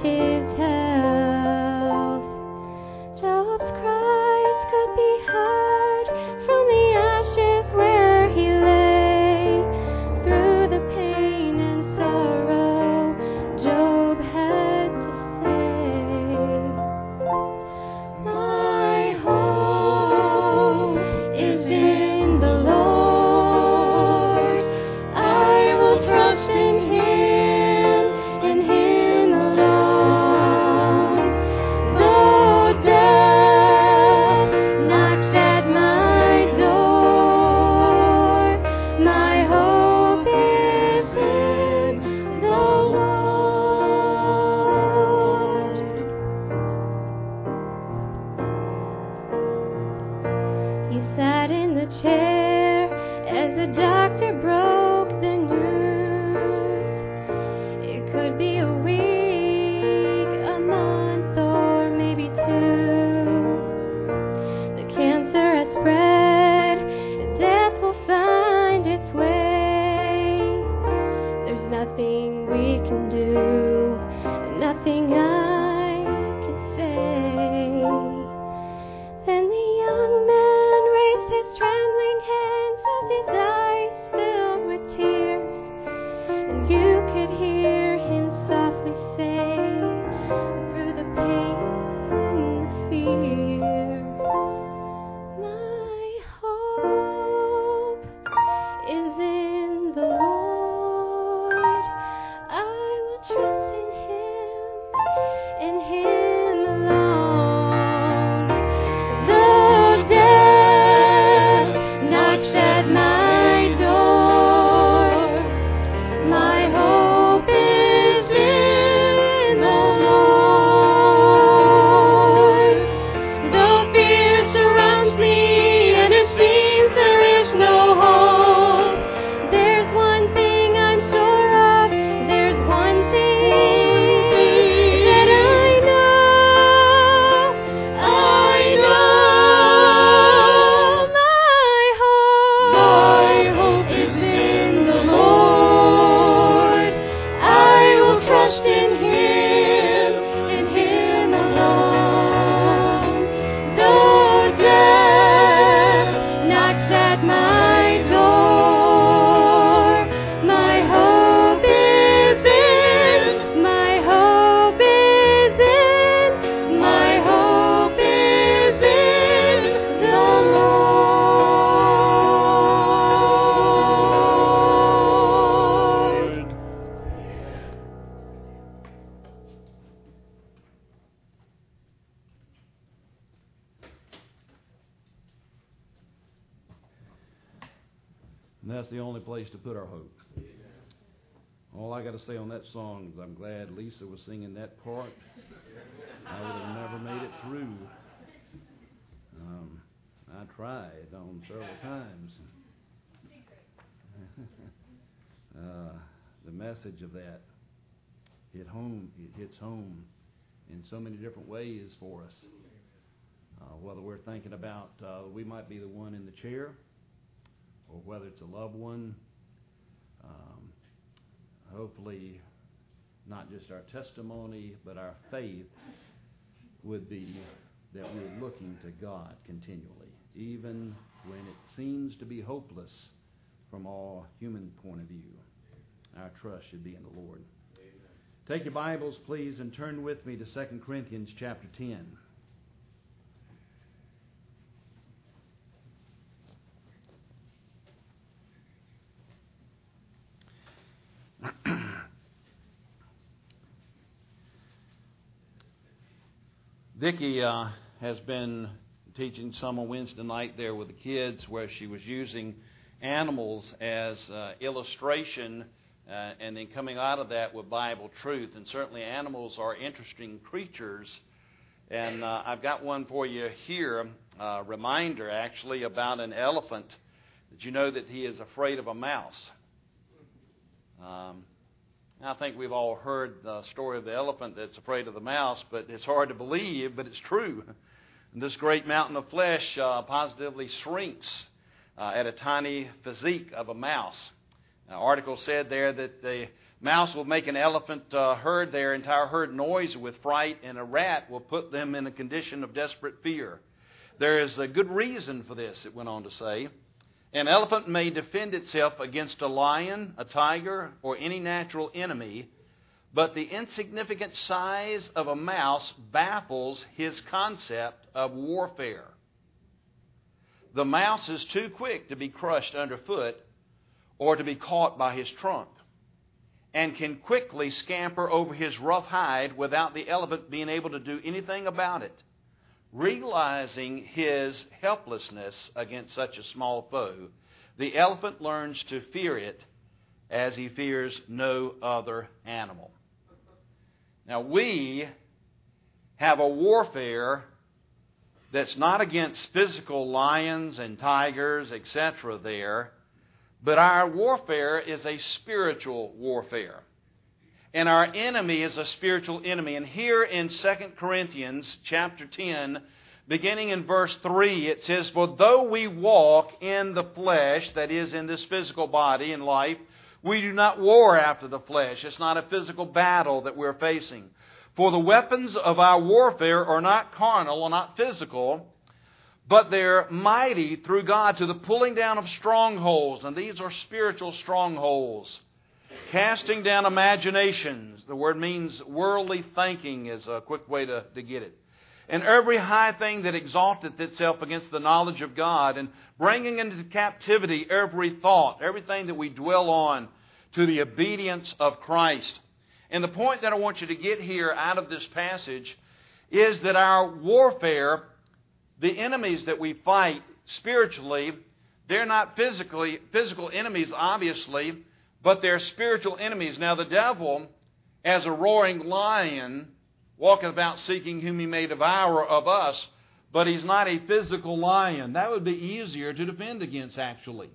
his health. Job's cries could be heard from the ashes where he lay. Through the pain and sorrow, Job had to say, my hope is in the Lord. I will trust in Him and Him alone. Though death knocks at my door, my hope is in the Lord. He sat in the chair as the doctor broke the news. It could be a week, a month, or maybe two. The cancer has spread, and death will find its way. There's nothing we can do, and nothing I can say. Then the young man raised his trembling hands as his eyes filled with tears, and you could hear him softly say, through the pain and fear, my hope is in the Lord. I will trust in Him and Him alone. Though death knocks at my door, my hope is in the Lord. Though fear surrounds me and it seems there is no hope, there's one thing I'm sure of. There's one thing that I know. My hope is in the Lord. I will trust in Him and Him alone. Though death knocks at my door, my hope is in, my hope is in, my hope is in the Lord. And that's the only place to put our hope. All I got to say on that song is I'm glad Lisa was singing that part. I would have never made it through. I tried on several times. The message of that hits home in so many different ways for us. Whether we're thinking about we might be the one in the chair, or whether it's a loved one, hopefully not just our testimony, but our faith would be that we're looking to God continually, even when it seems to be hopeless from all human point of view. Our trust should be in the Lord. Amen. Take your Bibles, please, and turn with me to 2 Corinthians chapter 10. Vicki has been teaching some on Wednesday night there with the kids, where she was using animals as illustration and then coming out of that with Bible truth. And certainly animals are interesting creatures. And I've got one for you here, a reminder actually about an elephant. Did you know that he is afraid of a mouse? I think we've all heard the story of the elephant that's afraid of the mouse, but it's hard to believe, but it's true. And this great mountain of flesh positively shrinks at a tiny physique of a mouse. An article said there that the Mouse will make an elephant herd, their entire herd noisy with fright, and a rat will put them in a condition of desperate fear. There is a good reason for this, it went on to say. An elephant may defend itself against a lion, a tiger, or any natural enemy, but the insignificant size of a mouse baffles his concept of warfare. The mouse is too quick to be crushed underfoot or to be caught by his trunk, and can quickly scamper over his rough hide without the elephant being able to do anything about it. Realizing his helplessness against such a small foe, the elephant learns to fear it as he fears no other animal. Now, we have a warfare that's not against physical lions and tigers, etc. there, but our warfare is a spiritual warfare. And our enemy is a spiritual enemy. And here in 2 Corinthians chapter 10, beginning in verse 3, it says, "For though we walk in the flesh," that is, in this physical body and life, "we do not war after the flesh." It's not a physical battle that we're facing. "For the weapons of our warfare are not carnal or not physical, but they're mighty through God to the pulling down of strongholds." And these are spiritual strongholds. "Casting down imaginations." The word means worldly thinking is a quick way to get it. "And every high thing that exalteth itself against the knowledge of God, and bringing into captivity every thought," everything that we dwell on, "to the obedience of Christ." And the point that I want you to get here out of this passage is that our warfare, the enemies that we fight spiritually, they're not physical enemies, obviously, but they're spiritual enemies. Now, the devil, as a roaring lion, walketh about seeking whom he may devour of us, but he's not a physical lion. That would be easier to defend against, actually.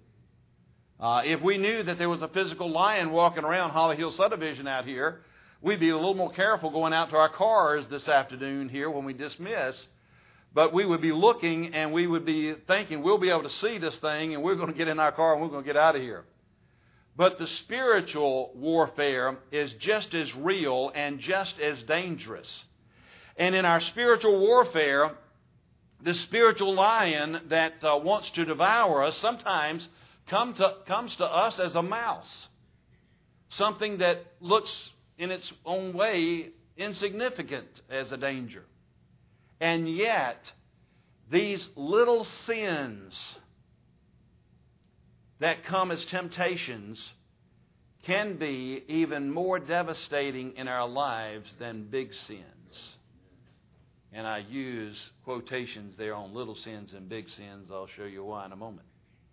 If we knew that there was a physical lion walking around Holly Hill Subdivision out here, we'd be a little more careful going out to our cars this afternoon here when we dismiss. But we would be looking and we would be thinking, we'll be able to see this thing and we're going to get in our car and we're going to get out of here. But the spiritual warfare is just as real and just as dangerous. And in our spiritual warfare, the spiritual lion that wants to devour us sometimes comes to us as a mouse. Something that looks in its own way insignificant as a danger. And yet, these little sins that come as temptations can be even more devastating in our lives than big sins. And I use quotations there on little sins and big sins. I'll show you why in a moment.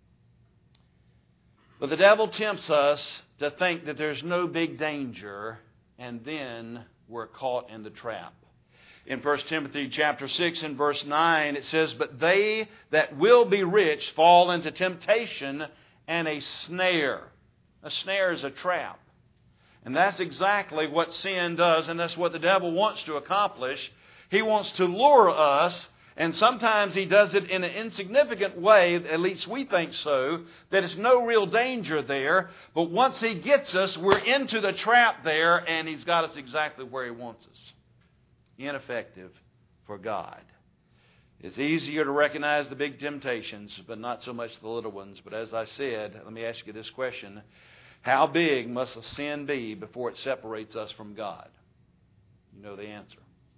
But the devil tempts us to think that there's no big danger, and then we're caught in the trap. In 1 Timothy chapter 6 and verse 9, it says, "But they that will be rich fall into temptation and a snare." A snare is a trap. And that's exactly what sin does, and that's what the devil wants to accomplish. He wants to lure us, and sometimes he does it in an insignificant way, at least we think so, that it's no real danger there. But once he gets us, we're into the trap there, and he's got us exactly where he wants us. Ineffective for God. It's easier to recognize the big temptations, but not so much the little ones. But as I said, let me ask you this question. How big must a sin be before it separates us from God? You know the answer.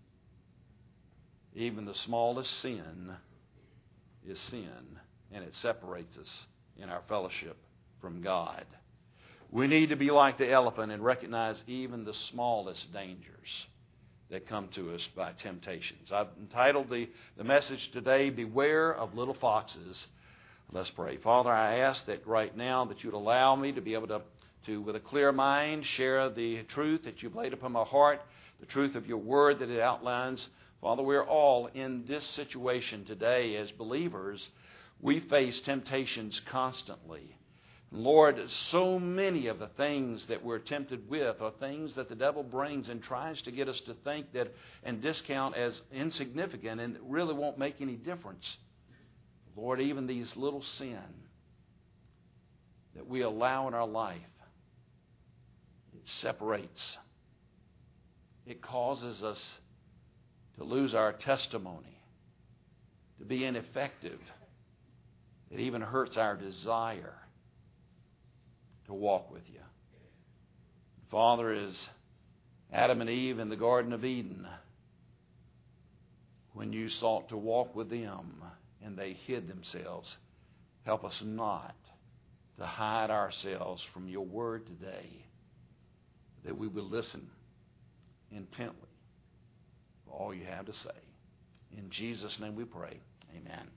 Even the smallest sin is sin, and it separates us in our fellowship from God. We need to be like the elephant and recognize even the smallest dangers that come to us by temptations. I've entitled the message today, "Beware of Little Foxes." Let's pray. Father, I ask that right now that you'd allow me to be able to with a clear mind, share the truth that you've laid upon my heart, the truth of your word that it outlines. Father, we're all in this situation today as believers. We face temptations constantly. Lord, so many of the things that we're tempted with are things that the devil brings and tries to get us to think that and discount as insignificant and really won't make any difference. Lord, even these little sin that we allow in our life, it separates. It causes us to lose our testimony, to be ineffective. It even hurts our desire to walk with you. Father, as Adam and Eve in the Garden of Eden, when you sought to walk with them and they hid themselves, help us not to hide ourselves from your word today, that we will listen intently for all you have to say. In Jesus' name we pray. Amen.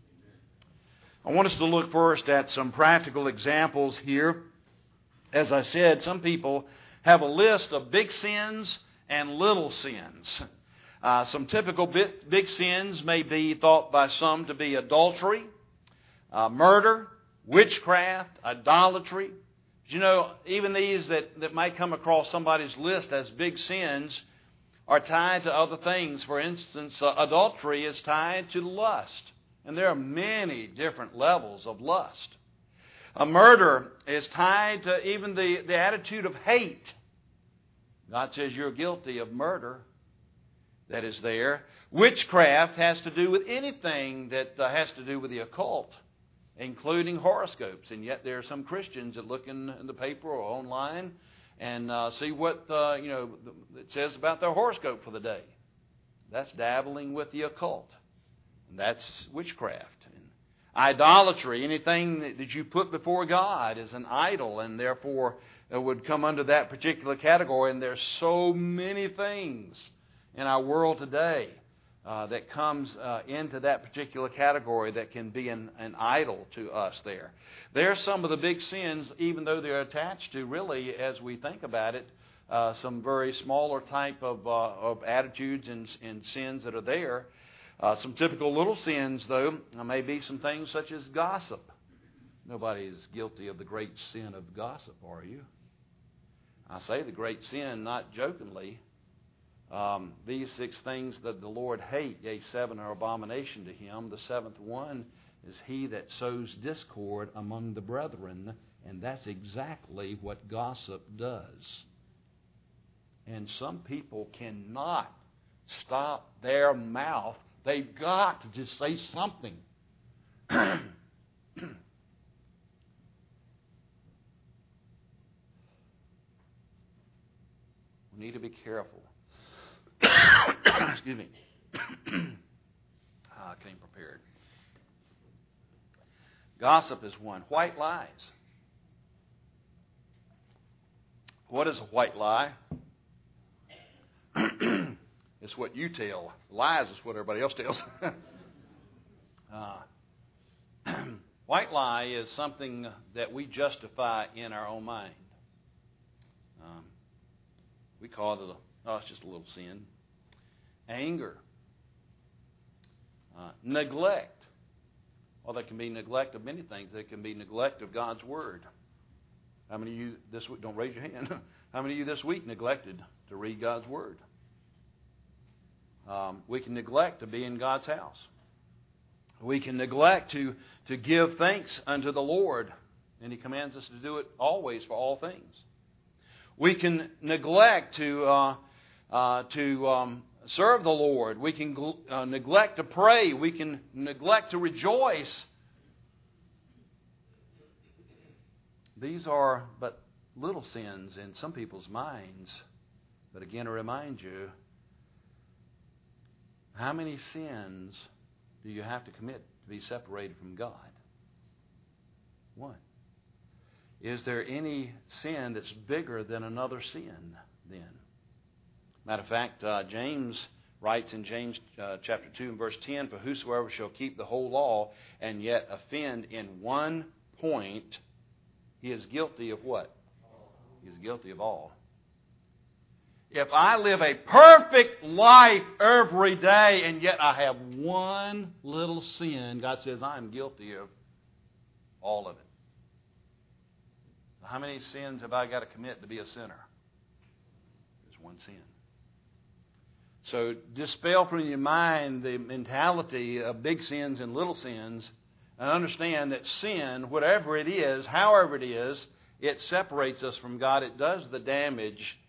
I want us to look first at some practical examples here. As I said, some people have a list of big sins and little sins. Some typical big sins may be thought by some to be adultery, murder, witchcraft, idolatry. But you know, even these that might come across somebody's list as big sins are tied to other things. For instance, adultery is tied to lust. And there are many different levels of lust. A murder is tied to even the attitude of hate. God says you're guilty of murder. That is there. Witchcraft has to do with anything that has to do with the occult, including horoscopes. And yet there are some Christians that look in the paper or online and see what it says about their horoscope for the day. That's dabbling with the occult. And that's witchcraft. And idolatry, anything that you put before God is an idol, and therefore it would come under that particular category. And there's so many things in our world today that comes into that particular category that can be an idol to us there. There are some of the big sins, even though they're attached to, really, as we think about it, some very smaller type of attitudes and sins that are there. Some typical little sins, though, may be some things such as gossip. Nobody is guilty of the great sin of gossip, are you? I say the great sin not jokingly. These 6 things that the Lord hate, yea, 7 are abomination to him. The 7th one is he that sows discord among the brethren, and that's exactly what gossip does. And some people cannot stop their mouth. They've got to just say something. We need to be careful. Excuse me. I came prepared. Gossip is one. White lies. What is a white lie? It's what you tell. Lies is what everybody else tells. White lie is something that we justify in our own mind. We call it it's just a little sin. Anger. Neglect. Well, there can be neglect of many things. There can be neglect of God's Word. How many of you this week, don't raise your hand, how many of you this week neglected to read God's Word? We can neglect to be in God's house. We can neglect to give thanks unto the Lord, and He commands us to do it always for all things. We can neglect to serve the Lord. We can neglect to pray. We can neglect to rejoice. These are but little sins in some people's minds. But again, I remind you, how many sins do you have to commit to be separated from God? One. Is there any sin that's bigger than another sin then? Matter of fact, James writes in James chapter 2 and verse 10, "For whosoever shall keep the whole law and yet offend in one point, he is guilty of what? He is guilty of all." If I live a perfect life every day and yet I have one little sin, God says I'm guilty of all of it. How many sins have I got to commit to be a sinner? There's one sin. So dispel from your mind the mentality of big sins and little sins, and understand that sin, whatever it is, however it is, it separates us from God. It does the damage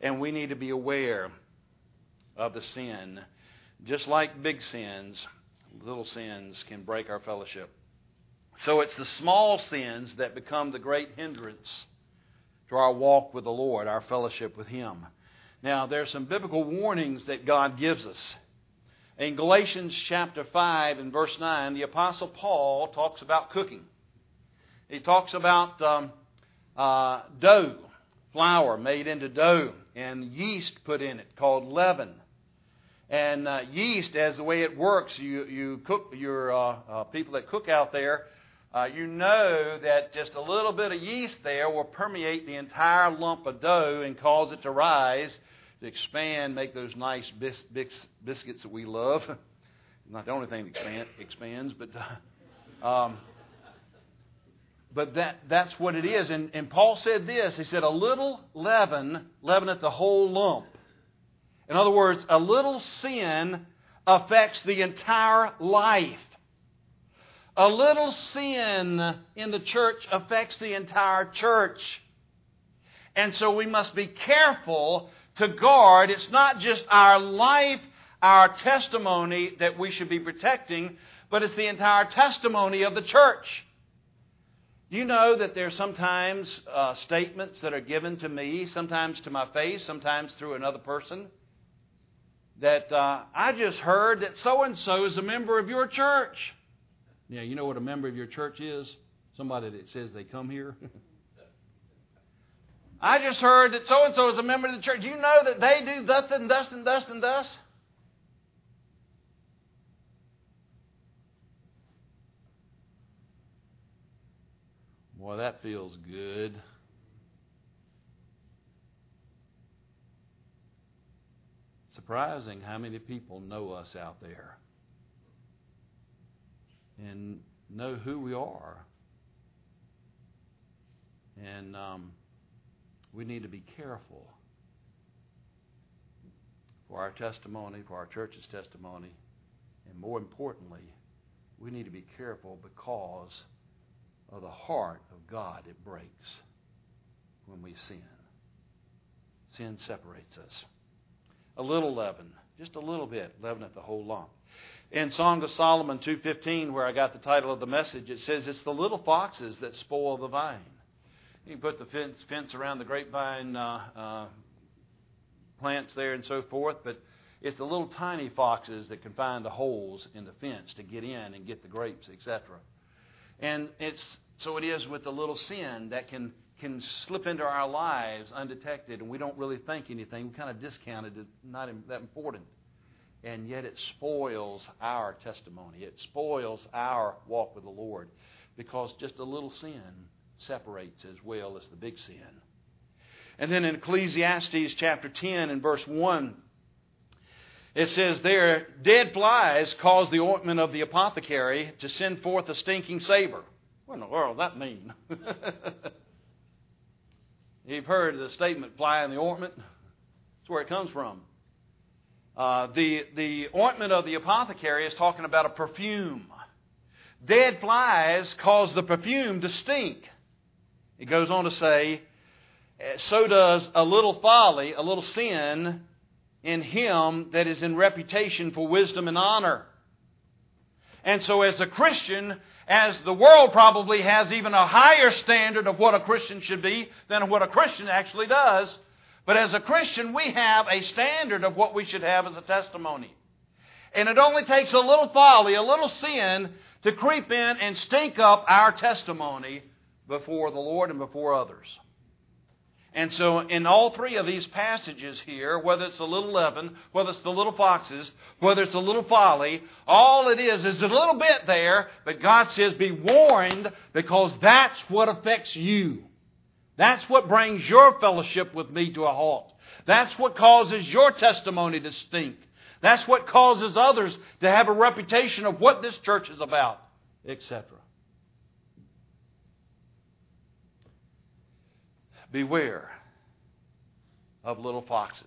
And we need to be aware of the sin. Just like big sins, little sins can break our fellowship. So it's the small sins that become the great hindrance to our walk with the Lord, our fellowship with Him. Now, there's some biblical warnings that God gives us. In Galatians chapter 5 and verse 9, the Apostle Paul talks about cooking. He talks about dough, flour made into dough, and yeast put in it called leaven. And yeast, as the way it works, you cook your people that cook out there, you know that just a little bit of yeast there will permeate the entire lump of dough and cause it to rise, to expand, make those nice biscuits that we love. Not the only thing that expands, but that's what it is. And Paul said this. He said, a little leaven leaveneth the whole lump. In other words, a little sin affects the entire life. A little sin in the church affects the entire church. And so we must be careful to guard. It's not just our life, our testimony that we should be protecting, but it's the entire testimony of the church. Do you know that there's sometimes statements that are given to me, sometimes to my face, sometimes through another person, that I just heard that so-and-so is a member of your church. Yeah, you know what a member of your church is? Somebody that says they come here. I just heard that so-and-so is a member of the church. Do you know that they do thus and thus and thus and thus? Boy, that feels good. Surprising how many people know us out there and know who we are. And we need to be careful for our testimony, for our church's testimony. And more importantly, we need to be careful because of the heart of God it breaks when we sin. Sin separates us. A little leaven, just a little bit, leaveneth the whole lump. In Song of Solomon 2:15, where I got the title of the message, it says, it's the little foxes that spoil the vine. You can put the fence around the grapevine plants there and so forth, but it's the little tiny foxes that can find the holes in the fence to get in and get the grapes, etc. And so it is with the little sin that can slip into our lives undetected, and we don't really think anything. We kind of discount it as not that important. And yet it spoils our testimony. It spoils our walk with the Lord because just a little sin separates as well as the big sin. And then in Ecclesiastes chapter 10 and verse 1, it says there, dead flies cause the ointment of the apothecary to send forth a stinking savor. What in the world does that mean? You've heard the statement, fly in the ointment. That's where it comes from. The ointment of the apothecary is talking about a perfume. Dead flies cause the perfume to stink. It goes on to say, so does a little folly, a little sin in him that is in reputation for wisdom and honor. And so as a Christian, as the world probably has even a higher standard of what a Christian should be than what a Christian actually does, but as a Christian we have a standard of what we should have as a testimony. And it only takes a little folly, a little sin to creep in and stink up our testimony before the Lord and before others. And so in all three of these passages here, whether it's a little leaven, whether it's the little foxes, whether it's a little folly, all it is a little bit there, but God says be warned because that's what affects you. That's what brings your fellowship with me to a halt. That's what causes your testimony to stink. That's what causes others to have a reputation of what this church is about, etc. Beware of little foxes.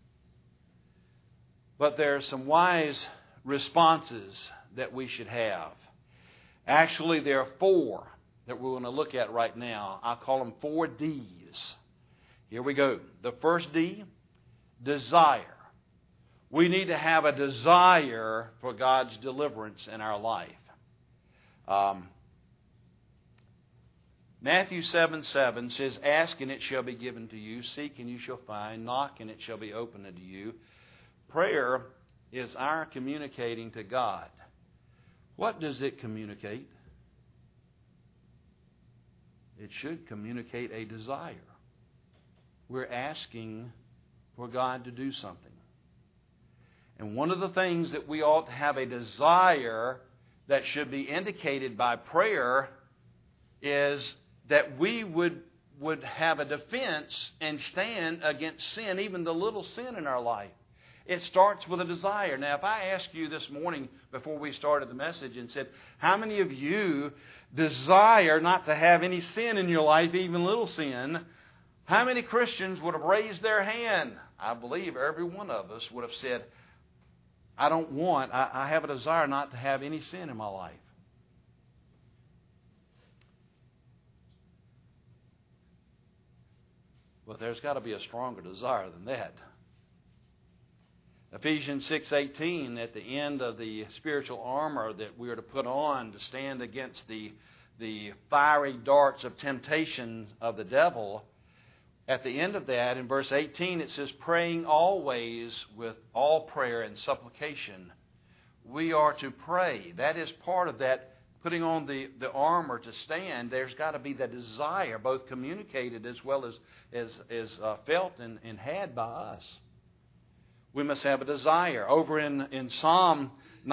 But there are some wise responses that we should have. Actually, there are 4 that we're going to look at right now. I call them 4 D's. Here we go. The first D desire. We need to have a desire for God's deliverance in our life. Matthew 7:7 says, "Ask and it shall be given to you. Seek and you shall find. Knock and it shall be opened unto you." Prayer is our communicating to God. What does it communicate? It should communicate a desire. We're asking for God to do something. And one of the things that we ought to have a desire that should be indicated by prayer is that we would have a defense and stand against sin, even the little sin in our life. It starts with a desire. Now, if I asked you this morning before we started the message and said, how many of you desire not to have any sin in your life, even little sin, how many Christians would have raised their hand? I believe every one of us would have said, I have a desire not to have any sin in my life. But there's got to be a stronger desire than that. Ephesians 6:18, at the end of the spiritual armor that we are to put on to stand against the fiery darts of temptation of the devil, at the end of that, in verse 18, it says, "Praying always with all prayer and supplication." We are to pray. That is part of that, putting on the armor to stand. There's got to be the desire, both communicated as well as felt and had by us. We must have a desire. Over in Psalm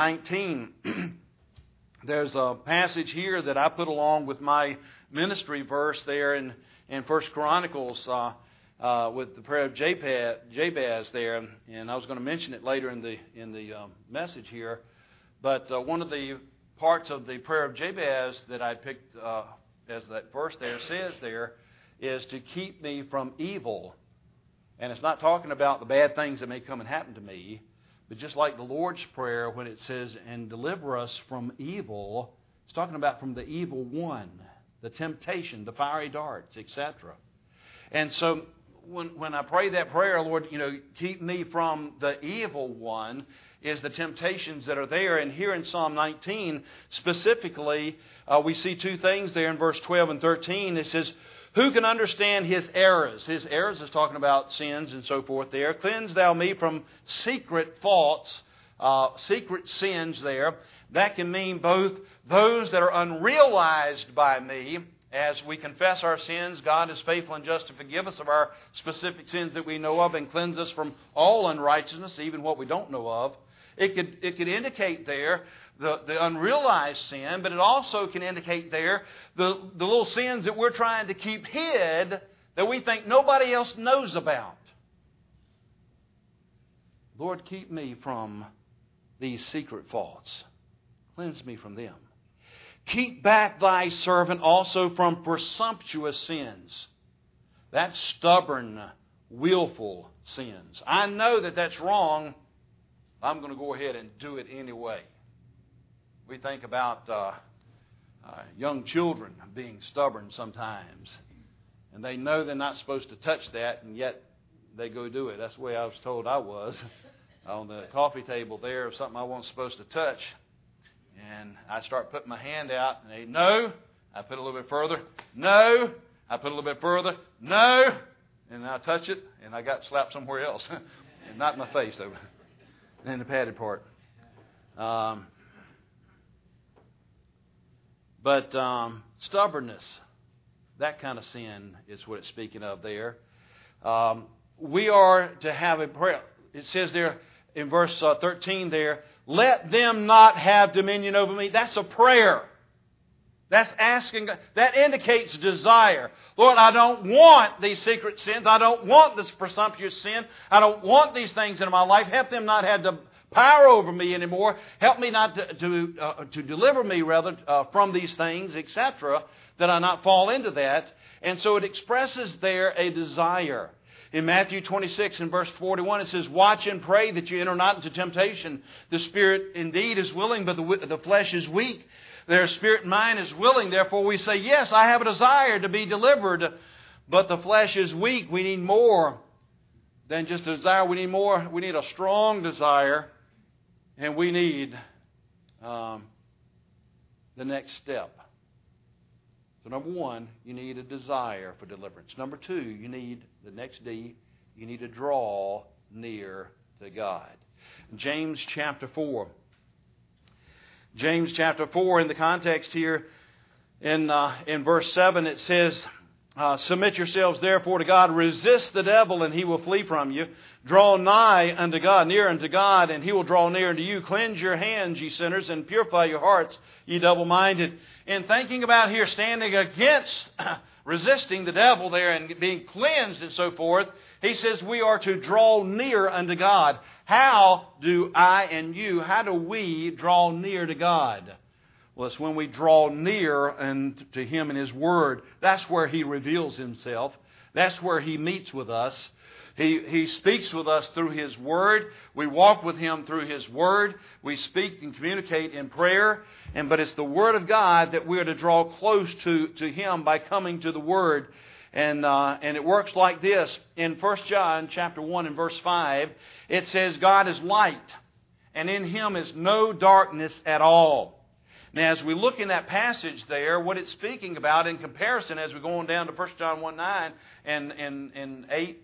19, there's a passage here that I put along with my ministry verse there in 1 Chronicles with the prayer of Jabez there, and I was going to mention it later in the message here. But one of the parts of the prayer of Jabez that I picked as that verse there says there is to keep me from evil. And it's not talking about the bad things that may come and happen to me, but just like the Lord's Prayer when it says, "And deliver us from evil," it's talking about from the evil one, the temptation, the fiery darts, etc. And so when I pray that prayer, Lord, keep me from the evil one, is the temptations that are there. And here in Psalm 19, specifically, we see two things there in verse 12 and 13. It says, "Who can understand his errors?" His errors is talking about sins and so forth there. "Cleanse thou me from secret faults," secret sins there. That can mean both those that are unrealized by me. As we confess our sins, God is faithful and just to forgive us of our specific sins that we know of and cleanse us from all unrighteousness, even what we don't know of. It could indicate there the unrealized sin, but it also can indicate there the little sins that we're trying to keep hid that we think nobody else knows about. Lord, keep me from these secret faults. Cleanse me from them. "Keep back thy servant also from presumptuous sins." That's stubborn, willful sins. I know that that's wrong. I'm going to go ahead and do it anyway. We think about young children being stubborn sometimes. And they know they're not supposed to touch that, and yet they go do it. That's the way I was told I was. On the coffee table there, something I wasn't supposed to touch. And I start putting my hand out, and they, "No." I put a little bit further. "No." I put a little bit further. "No." And I touch it, and I got slapped somewhere else. And not in my face, though. In the padded part. But stubbornness, that kind of sin is what it's speaking of there. We are to have a prayer. It says there in verse 13 there, "Let them not have dominion over me." That's a prayer. That's asking. That indicates desire. Lord, I don't want these secret sins. I don't want this presumptuous sin. I don't want these things in my life. Help them not have the power over me anymore. Help me not to deliver me, rather, from these things, etc., that I not fall into that. And so it expresses there a desire. In Matthew 26 and verse 41, it says, "Watch and pray that you enter not into temptation. The spirit indeed is willing, but the flesh is weak. Their spirit and mind is willing. Therefore we say, yes, I have a desire to be delivered, but the flesh is weak." We need more than just a desire. We need more. We need a strong desire, and we need the next step. So number one, you need a desire for deliverance. Number two, you need the next D. You need to draw near to God. James chapter 4. James chapter 4, in the context here, in verse 7, it says, submit yourselves therefore to God, resist the devil, and he will flee from you. Draw nigh unto God, near unto God, and he will draw near unto you. Cleanse your hands, ye sinners, and purify your hearts, ye double-minded. In thinking about here, standing against, resisting the devil there and being cleansed and so forth, he says we are to draw near unto God. How do how do we draw near to God? Well, it's when we draw near to Him and His Word. That's where He reveals Himself. That's where He meets with us. He speaks with us through His Word. We walk with Him through His Word. We speak and communicate in prayer. But it's the Word of God that we are to draw close to Him by coming to the Word. And it works like this. In 1 John chapter 1 and verse 5, it says, God is light, and in Him is no darkness at all. Now, as we look in that passage there, what it's speaking about in comparison, as we go on down to 1 John 1:9 and 8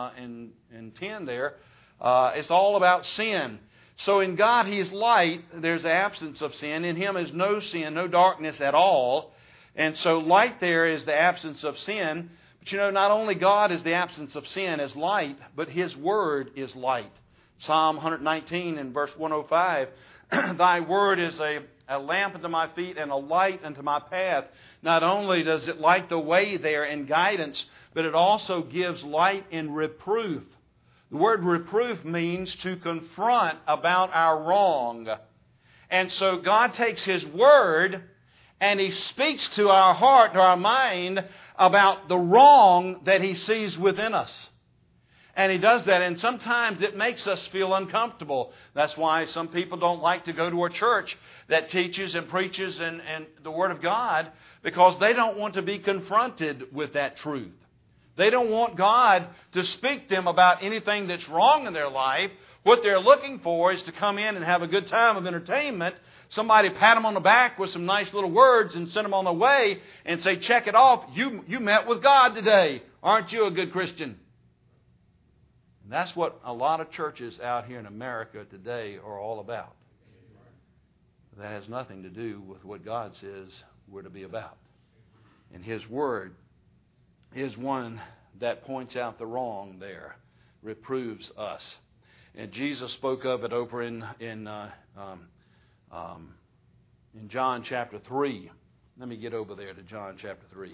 and 10 there, it's all about sin. So in God, He is light. There's the absence of sin. In Him is no sin, no darkness at all. And so light there is the absence of sin. But you know, not only God is the absence of sin as light, but His Word is light. Psalm 119 and verse 105, Thy Word is a lamp unto my feet and a light unto my path. Not only does it light the way there in guidance, but it also gives light in reproof. The word reproof means to confront about our wrong. And so God takes His Word and He speaks to our heart, to our mind, about the wrong that He sees within us. And He does that, and sometimes it makes us feel uncomfortable. That's why some people don't like to go to a church that teaches and preaches and the Word of God, because they don't want to be confronted with that truth. They don't want God to speak to them about anything that's wrong in their life. What they're looking for is to come in and have a good time of entertainment. Somebody pat them on the back with some nice little words and send them on their way and say, check it off. You met with God today. Aren't you a good Christian? And that's what a lot of churches out here in America today are all about. That has nothing to do with what God says we're to be about. And His Word is one that points out the wrong there, reproves us. And Jesus spoke of it over in John chapter 3. Let me get over there to John chapter 3.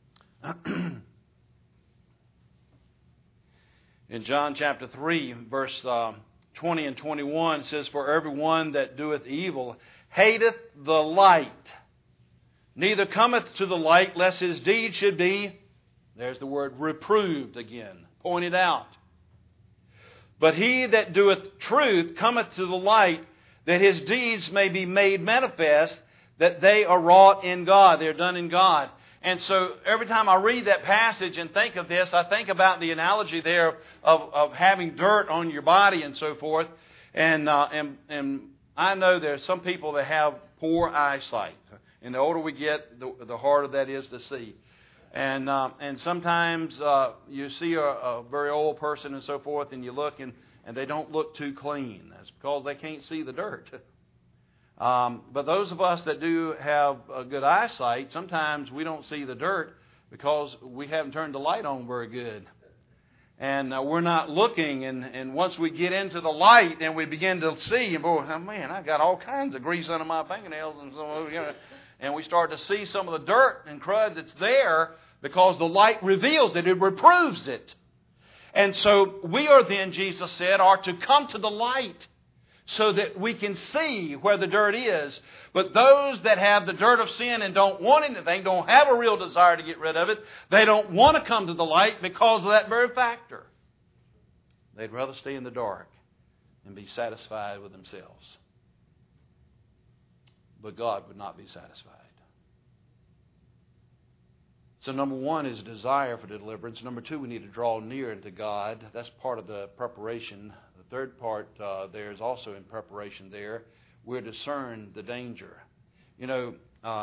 In John chapter 3, verse 20 and 21, it says, For everyone that doeth evil hateth the light, neither cometh to the light, lest his deed should be, there's the word reproved again, pointed out. But he that doeth truth cometh to the light, that his deeds may be made manifest, that they are wrought in God. They're done in God. And so every time I read that passage and think of this, I think about the analogy there of having dirt on your body and so forth. And I know there are some people that have poor eyesight. And the older we get, the harder that is to see. And sometimes you see a very old person and so forth, and you look and they don't look too clean. That's because they can't see the dirt. But those of us that do have a good eyesight, sometimes we don't see the dirt because we haven't turned the light on very good. And we're not looking. And once we get into the light and we begin to see, and boy, man, I got all kinds of grease under my fingernails and so, you know. And we start to see some of the dirt and crud that's there because the light reveals it. It reproves it. And so we are then, Jesus said, are to come to the light so that we can see where the dirt is. But those that have the dirt of sin and don't want anything, don't have a real desire to get rid of it, they don't want to come to the light because of that very factor. They'd rather stay in the dark and be satisfied with themselves. But God would not be satisfied. So number one is desire for deliverance. Number two, we need to draw near unto God. That's part of the preparation. The third part there is also in preparation there. We're discern the danger. You know,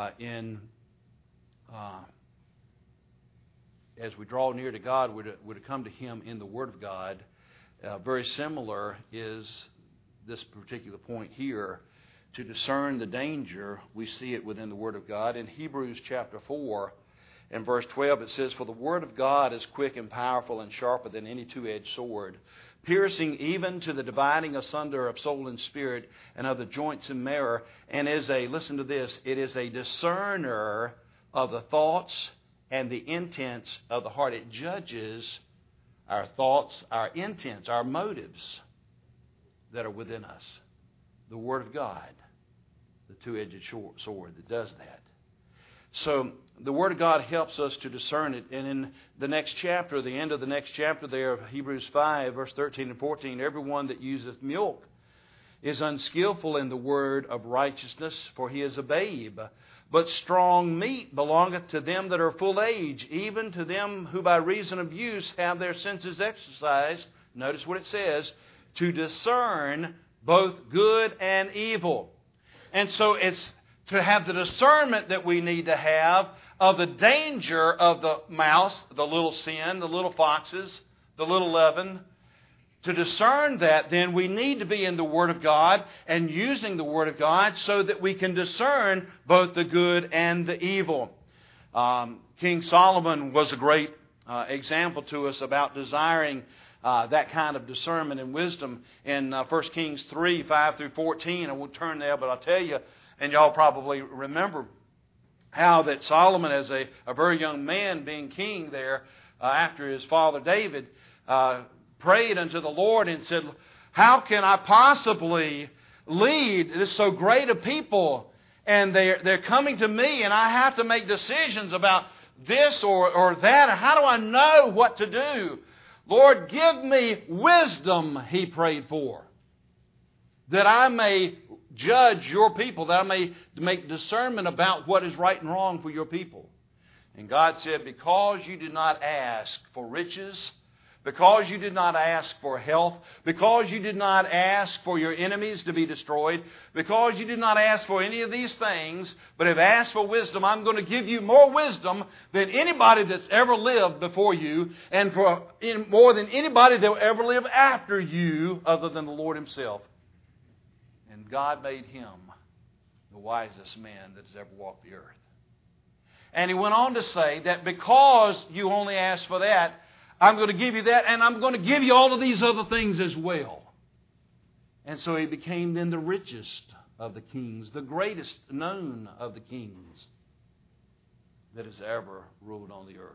as we draw near to God, we're to come to Him in the Word of God. Very similar is this particular point here. To discern the danger, we see it within the Word of God. In Hebrews chapter 4 and verse 12, it says, "For the Word of God is quick and powerful and sharper than any two-edged sword, piercing even to the dividing asunder of soul and spirit and of the joints and marrow, and is a," listen to this, "it is a discerner of the thoughts and the intents of the heart." It judges our thoughts, our intents, our motives that are within us. The Word of God, the two-edged sword that does that. So the Word of God helps us to discern it. And in the next chapter, the end of the next chapter there of Hebrews 5, verse 13 and 14, "Everyone that useth milk is unskillful in the word of righteousness, for he is a babe. But strong meat belongeth to them that are full age, even to them who by reason of use have their senses exercised," notice what it says, "to discern both good and evil." And so it's to have the discernment that we need to have of the danger of the mouse, the little sin, the little foxes, the little leaven. To discern that, then we need to be in the Word of God and using the Word of God so that we can discern both the good and the evil. King Solomon was a great example to us about desiring that kind of discernment and wisdom. In 1 Kings 3, 5 through 14, I won't turn there, but I'll tell you, and y'all probably remember how that Solomon, as a very young man being king there after his father David, prayed unto the Lord and said, "How can I possibly lead this so great a people? And they're coming to me, and I have to make decisions about this or that. And how do I know what to do? Lord, give me wisdom," he prayed for, "that I may judge your people, that I may make discernment about what is right and wrong for your people." And God said, "Because you did not ask for riches, because you did not ask for health, because you did not ask for your enemies to be destroyed, because you did not ask for any of these things, but have asked for wisdom, I'm going to give you more wisdom than anybody that's ever lived before you, and more than anybody that will ever live after you other than the Lord Himself." And God made him the wisest man that has ever walked the earth. And he went on to say that because you only asked for that, I'm going to give you that, and I'm going to give you all of these other things as well. And so he became then the richest of the kings, the greatest known of the kings that has ever ruled on the earth.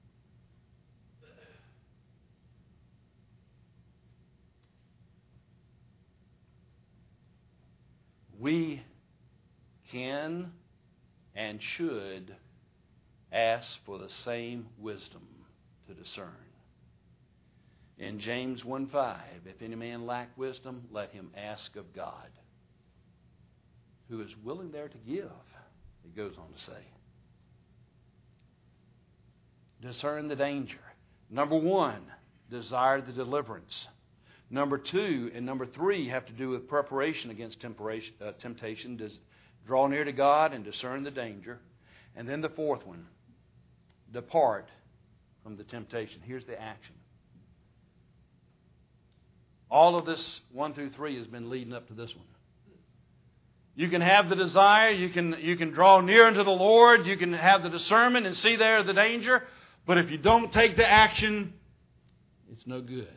We can and should ask for the same wisdom to discern. In James 1:5, "If any man lack wisdom, let him ask of God, who is willing there to give," it goes on to say. Discern the danger. Number one, desire the deliverance. Number two and number three have to do with preparation against temptation. Draw near to God and discern the danger. And then the fourth one, depart from the temptation. Here's the action. All of this 1 through 3 has been leading up to this one. You can have the desire, you can draw near unto the Lord, you can have the discernment and see there the danger, but if you don't take the action, it's no good.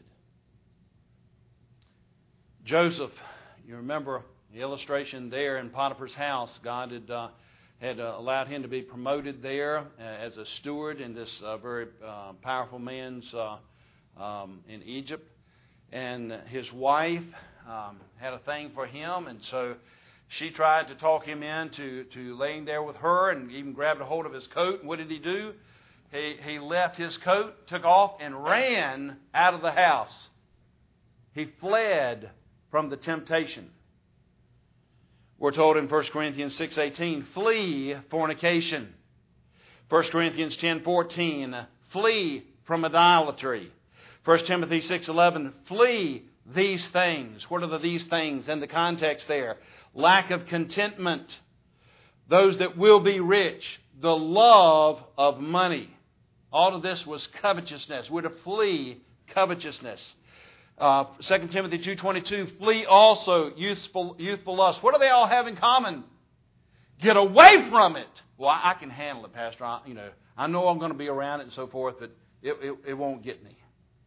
Joseph, you remember the illustration there in Potiphar's house. God had allowed him to be promoted there as a steward in this very powerful man's in Egypt. And his wife had a thing for him, and so she tried to talk him into laying there with her and even grabbed a hold of his coat. And what did he do? He left his coat, took off, and ran out of the house. He fled from the temptation. We're told in 1 Corinthians 6:18, "Flee fornication. 1 Corinthians 10:14, flee from idolatry. 1 Timothy 6:11, flee these things. What are these things in the context there? Lack of contentment, those that will be rich, the love of money. All of this was covetousness. We're to flee covetousness. 2 Timothy 2:22, flee also youthful lust. What do they all have in common? Get away from it. Well, I can handle it, Pastor. I know I'm going to be around it and so forth, but it won't get me.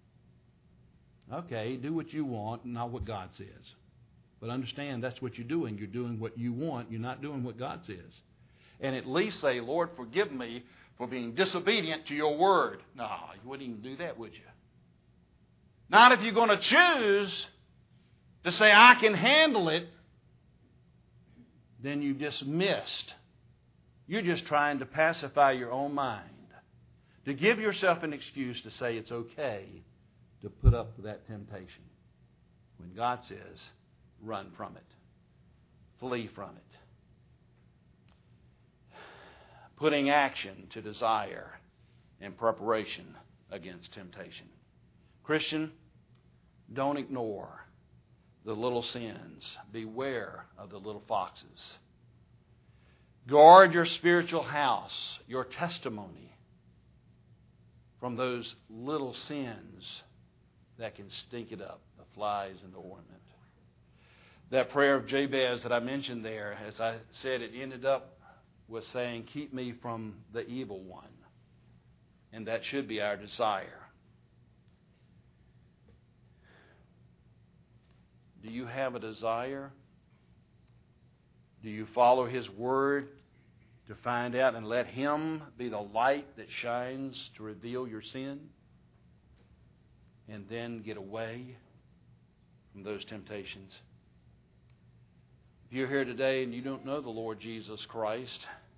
Okay, do what you want, not what God says. But understand that's what you're doing. You're doing what you want. You're not doing what God says. And at least say, Lord, forgive me for being disobedient to your word. No, you wouldn't even do that, would you? Not if you're going to choose to say, I can handle it, then you just missed. You're just trying to pacify your own mind. To give yourself an excuse to say it's okay to put up with that temptation. When God says, run from it. Flee from it. Putting action to desire in preparation against temptation. Christian, don't ignore the little sins. Beware of the little foxes. Guard your spiritual house, your testimony, from those little sins that can stink it up, the flies in the ointment. That prayer of Jabez that I mentioned there, as I said, it ended up with saying, keep me from the evil one. And that should be our desire. Do you have a desire? Do you follow His Word to find out and let Him be the light that shines to reveal your sin? And then get away from those temptations. If you're here today and you don't know the Lord Jesus Christ,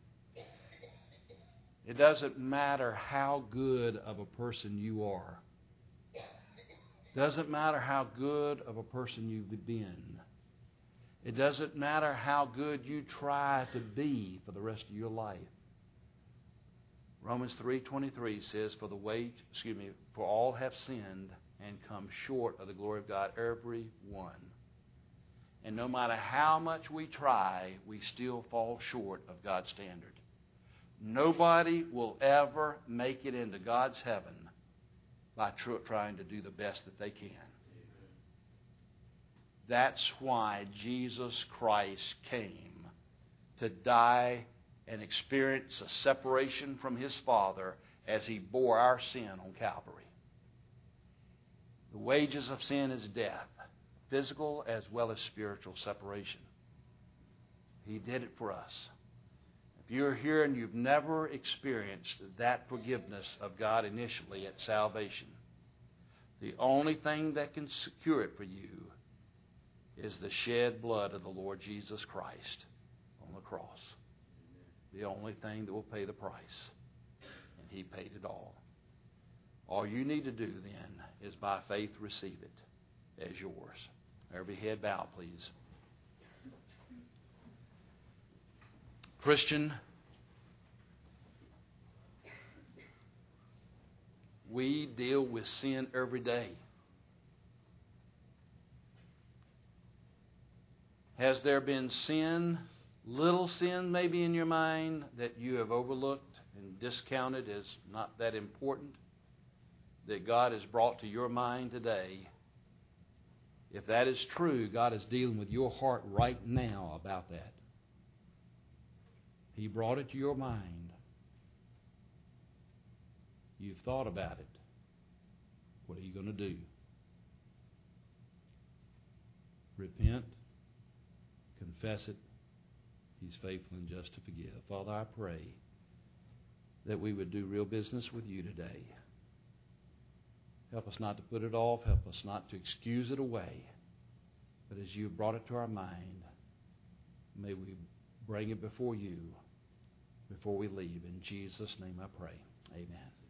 it doesn't matter how good of a person you are. It doesn't matter how good of a person you've been. It doesn't matter how good you try to be for the rest of your life. Romans 3:23 says, for all have sinned and come short of the glory of God, every one. And no matter how much we try, we still fall short of God's standard. Nobody will ever make it into God's heaven by trying to do the best that they can. That's why Jesus Christ came to die and experience a separation from His Father as He bore our sin on Calvary. The wages of sin is death, physical as well as spiritual separation. He did it for us. If you're here and you've never experienced that forgiveness of God initially at salvation, the only thing that can secure it for you is the shed blood of the Lord Jesus Christ on the cross. The only thing that will pay the price. And He paid it all. All you need to do then is by faith receive it as yours. Every head bowed, please. Christian, we deal with sin every day. Has there been sin, little sin maybe in your mind, that you have overlooked and discounted as not that important, that God has brought to your mind today? If that is true, God is dealing with your heart right now about that. He brought it to your mind. You've thought about it. What are you going to do? Repent. Confess it. He's faithful and just to forgive. Father, I pray that we would do real business with you today. Help us not to put it off. Help us not to excuse it away. But as you have brought it to our mind, may we bring it before you before we leave. In Jesus' name I pray. Amen.